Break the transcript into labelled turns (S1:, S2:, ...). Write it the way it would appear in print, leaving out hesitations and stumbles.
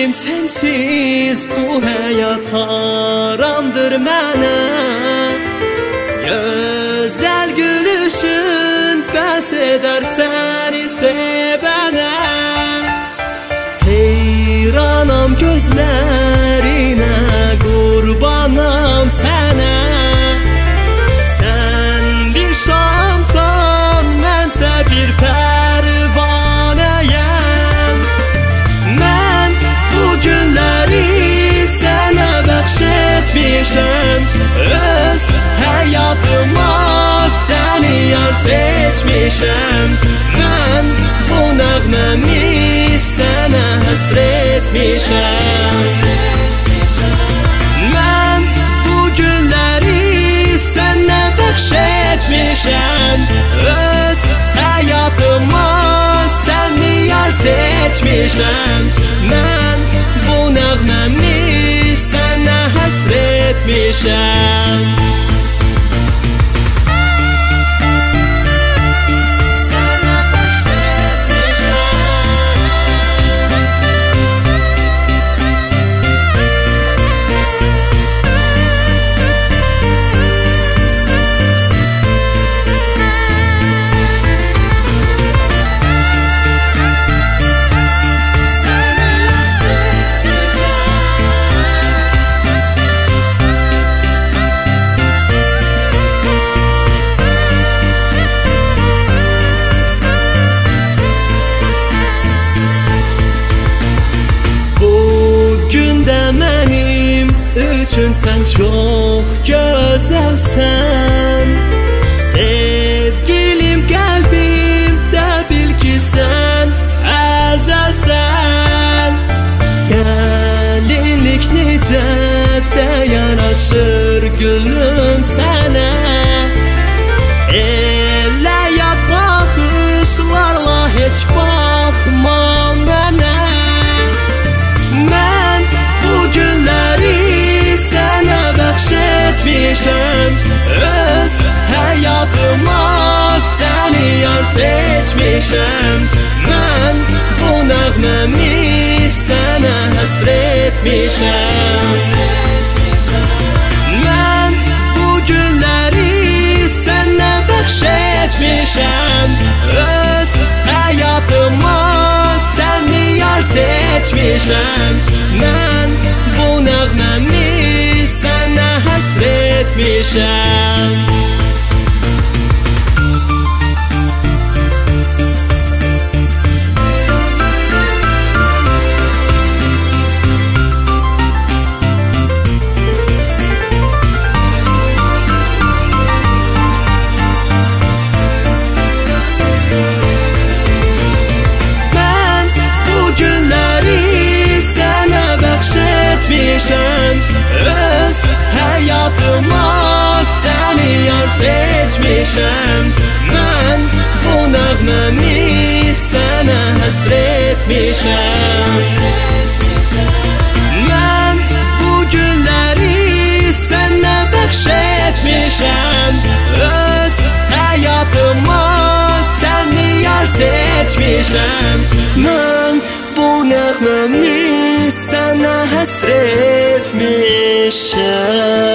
S1: Sevgilim sensiz bu hayat haramdır mənə. Güzel gülüşün bəs edər səni sevənə. Heyranam gözlərinə, qurbanam sənə. Sən bir şamsan, mənsə bir pərvanəyəm. Mən bu günləri sənə bəxş etmişəm. Öz həyatıma səni yar seçmişəm. Mən bu nəğməmi sənə həsr etmişəm. Mən bu günləri sənə bəxş etmişəm. Öz həyatıma səni yar seçmişəm. Mən bu nəğməmi sənə həsr etmişəm. Üçün sən çox gözəlsən. Sevgilim qəlbimdə bil ki sən əzəlsən. Gəlinlik necə də yaraşır gülüm sənə. Elə yad baxışlarla heç baxma mənə. Mən bu günləri sənə bəxş etmişəm. Öz həyatıma səni yar seçmişəm. Mən bu nəğməmi sənə həsr etmişəm. Mən bu günləri sənə bəxş etmişəm. Öz həyatıma səni yar seçmişəm. Mən bu nəğməmi sənə həsr etmişəm. Mən bu günləri sənə bəxş etmişəm. Öz həyatıma səni yar seçmişəm. Mən bu nəğməmi sənə həsr etmişəm. Mən bu günləri sənə bəxş etmişəm. Öz həyatıma səni yar seçmişəm. Mən bu nəğməmi sənə həsr etmişəm.